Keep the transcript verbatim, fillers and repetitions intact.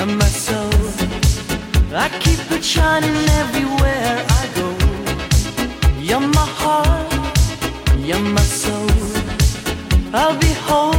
my soul. I keep it shining everywhere I go. You're my heart, you're my soul. I'll be holding